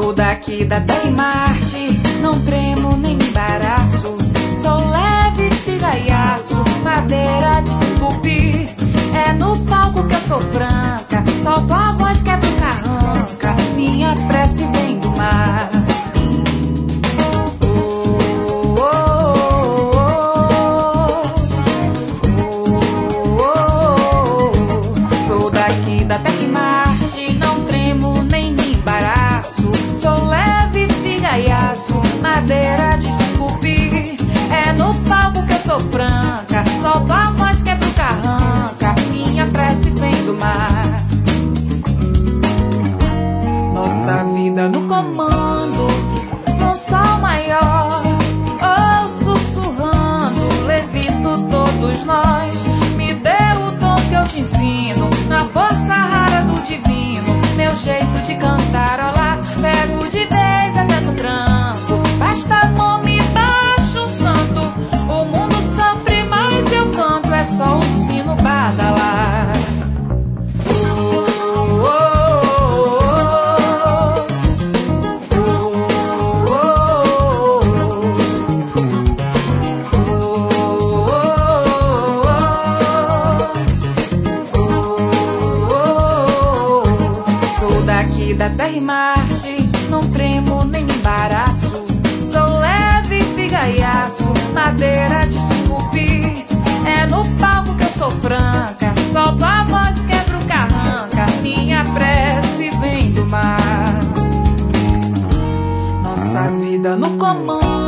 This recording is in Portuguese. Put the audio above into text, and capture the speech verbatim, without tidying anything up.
daqui da Terra e Marte, não tremo nem me embaraço. Sou leve, figa e aço, madeira de se esculpir. É no palco que eu sou franca, solto a voz, quebro o carranca. Minha prece vem do mar. Sou daqui da Terra e Marte, não tremo nem me embaraço. Sou leve, figa e aço, madeira de se esculpir. É no palco que eu sou franca, solto a voz, quebro o carranca. Minha prece vem do mar. Nossa vida no comando, no sol maior, ou sussurrando, levito todos nós. Me dê o dom que eu te ensino, na força rara do divino. Meu jeito de cantarolar, pego de vez até no tranco. Basta amor, me baixa um santo. O mundo sofre, mas eu canto, é só o sino badalar. Daqui da Terra e Marte, não tremo nem me embaraço. Sou leve, figa e aço, madeira de se esculpir. É no palco que eu sou franca, solto a voz, quebro o carranca. Minha prece vem do mar. Nossa vida no comando,